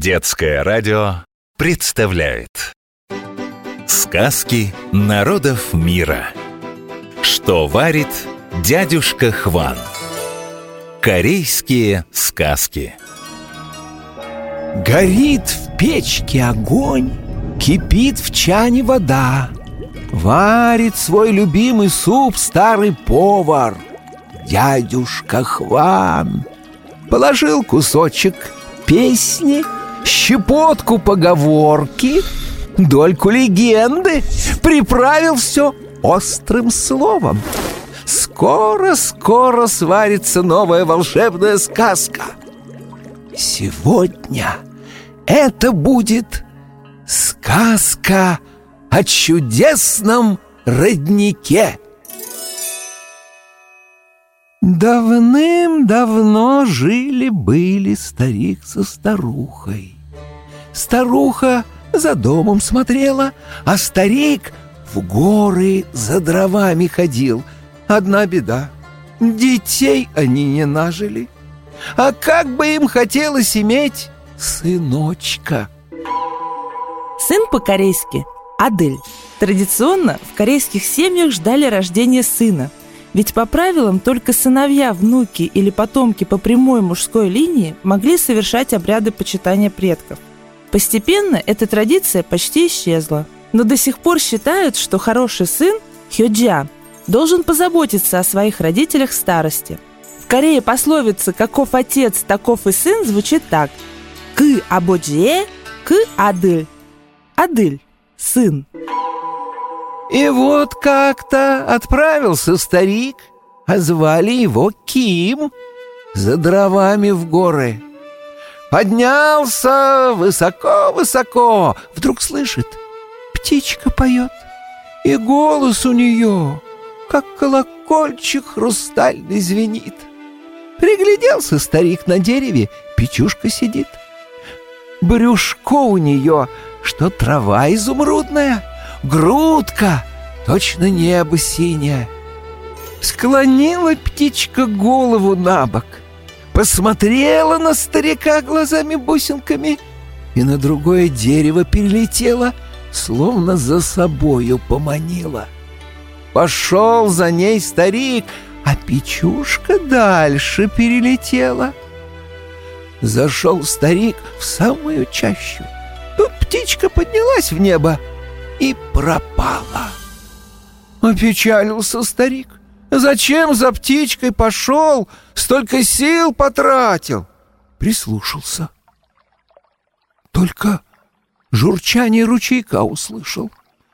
Детское радио представляет сказки народов мира. Что варит дядюшка Хван? Корейские сказки. Горит в печке огонь, кипит в чане вода. Варит свой любимый суп старый повар, дядюшка Хван. Положил кусочек песни, щепотку поговорки, дольку легенды, приправил все острым словом. Скоро сварится новая волшебная сказка. Сегодня это будет сказка о чудесном роднике. Давным-давно жили-были старик со старухой. Старуха за домом смотрела, а старик в горы за дровами ходил. Одна беда — детей они не нажили. А как бы им хотелось иметь сыночка. Сын по-корейски – адель. Традиционно в корейских семьях ждали рождения сына. Ведь по правилам только сыновья, внуки или потомки по прямой мужской линии могли совершать обряды почитания предков. Постепенно эта традиция почти исчезла. Но до сих пор считают, что хороший сын – хёджа – должен позаботиться о своих родителях в старости. В Корее пословица «каков отец, таков и сын» звучит так: «Кы абоджие, кы адыль». Адыль – сын. И вот как-то отправился старик, а звали его Ким, за дровами в горы. Поднялся высоко-высоко, вдруг слышит, птичка поет, и голос у нее, как колокольчик хрустальный, звенит. Пригляделся старик на дереве, печушка сидит. Брюшко у нее, что трава изумрудная, грудка, точно небо синее. Склонила птичка голову на бок, посмотрела на старика глазами-бусинками и на другое дерево перелетела, словно за собою поманила. Пошел за ней старик, а печушка дальше перелетела. Зашел старик в самую чащу. Тут птичка поднялась в небо и пропала. Опечалился старик. Зачем за птичкой пошел, столько сил потратил? Прислушался. Только журчание ручейка услышал.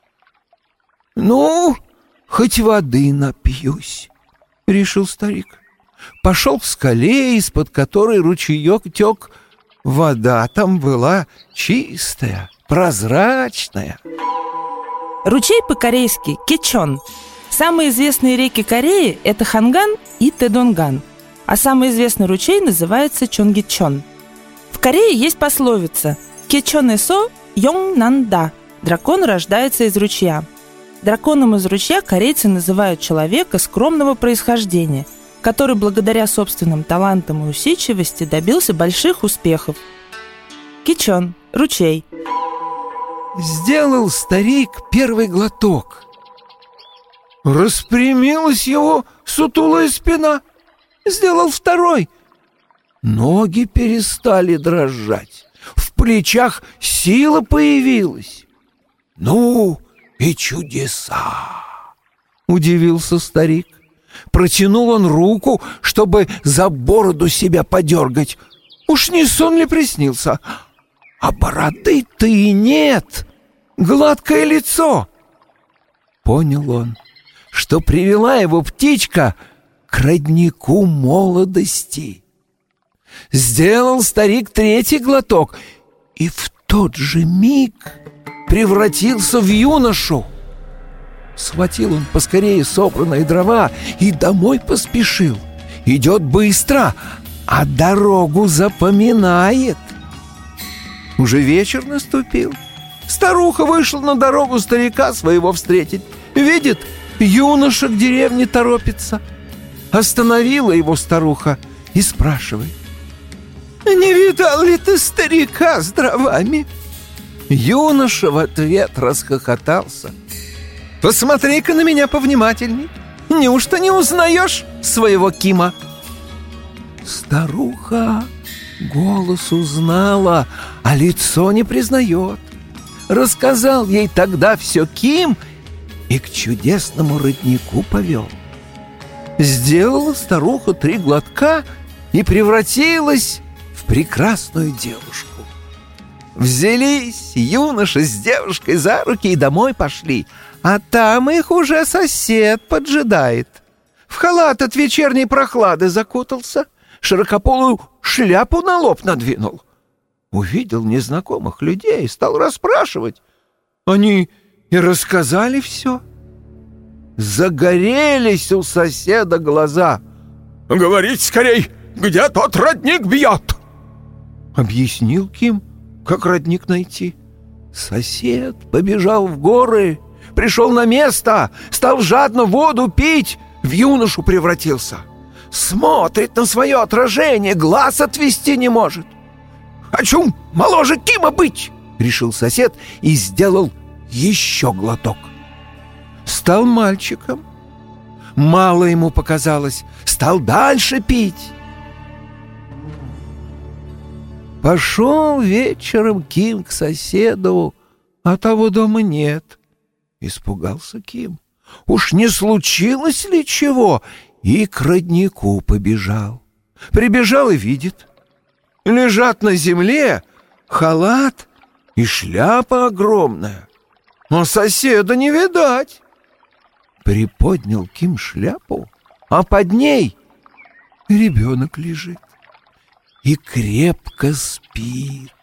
Ну, хоть воды напьюсь, решил старик. Пошел к скале, из-под которой ручеек тек. Вода там была чистая, прозрачная. Ручей по-корейски – кечон. Самые известные реки Кореи – это Ханган и Тэдонган, а самый известный ручей называется Чонгичон. В Корее есть пословица «Кечонэсо йоннанда» – дракон рождается из ручья. Драконом из ручья корейцы называют человека скромного происхождения, который благодаря собственным талантам и усидчивости добился больших успехов. Кечон – ручей. Сделал старик первый глоток. Распрямилась его сутулая спина. Сделал второй. Ноги перестали дрожать. В плечах сила появилась. Ну и чудеса! Удивился старик. Протянул он руку, чтобы за бороду себя подергать. Уж не сон ли приснился? А бороды-то и нет. Гладкое лицо. Понял он, что привела его птичка к роднику молодости. Сделал старик третий глоток и в тот же миг превратился в юношу. Схватил он поскорее собранные дрова и домой поспешил. Идет быстро, а дорогу запоминает. Уже вечер наступил. Старуха вышла на дорогу старика своего встретить. Видит, юноша к деревне торопится. Остановила его старуха и спрашивает: Не видал ли ты старика с дровами?» Юноша в ответ расхохотался. «Посмотри-ка на меня повнимательней. Неужто не узнаешь своего Кима?» Старуха голос узнала, а лицо не признает. Рассказал ей тогда все Ким и к чудесному роднику повел. Сделала старуха 3 глотка и превратилась в прекрасную девушку. Взялись юноша с девушкой за руки и домой пошли, а там их уже сосед поджидает. В халат от вечерней прохлады закутался, широкополую шляпу на лоб надвинул. Увидел незнакомых людей, стал расспрашивать. Они и рассказали все. Загорелись у соседа глаза. «Говорите скорей, где тот родник бьет?» Объяснил Ким, как родник найти. Сосед побежал в горы, пришел на место, стал жадно воду пить, в юношу превратился. Смотрит на свое отражение, глаз отвести не может. «Хочу моложе Кима быть!» — решил сосед и сделал еще глоток. Стал мальчиком. Мало ему показалось, стал дальше пить. Пошел вечером Ким к соседу, а того дома нет. Испугался Ким. Уж не случилось ли чего? И к роднику побежал. Прибежал и видит. Лежат на земле халат и шляпа огромная. Но соседа не видать. Приподнял Ким шляпу, а под ней ребенок лежит и крепко спит.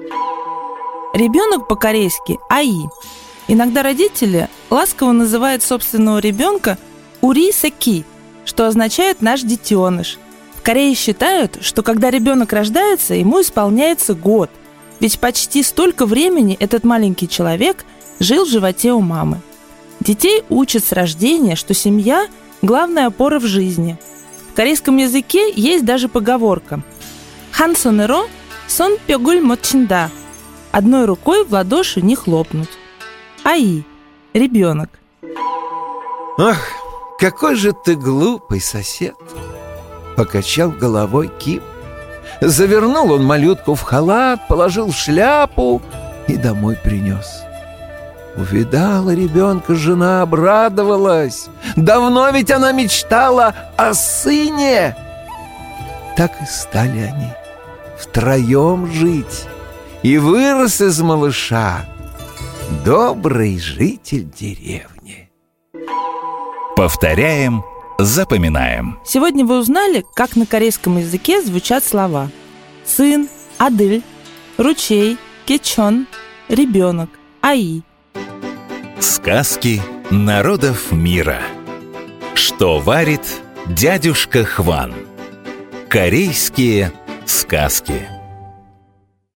Ребенок по-корейски «аи». Иногда родители ласково называют собственного ребенка «ури-саки», что означает «наш детеныш». В Корее считают, что когда ребенок рождается, ему исполняется год, ведь почти столько времени этот маленький человек жил в животе у мамы. Детей учат с рождения, что семья – главная опора в жизни. В корейском языке есть даже поговорка «хан сонеро сон пёгуль мочинда» – одной рукой в ладоши не хлопнуть. «Аи» – ребенок. «Ах, какой же ты глупый сосед!» — покачал головой Ким. Завернул он малютку в халат, положил в шляпу и домой принес. Увидала ребенка жена, обрадовалась. Давно ведь она мечтала о сыне. Так и стали они втроем жить. И вырос из малыша добрый житель деревни. Повторяем, запоминаем. Сегодня вы узнали, как на корейском языке звучат слова сын, адыль, ручей, кечон, ребенок, аи. Сказки народов мира. Что варит дядюшка Хван? Корейские сказки.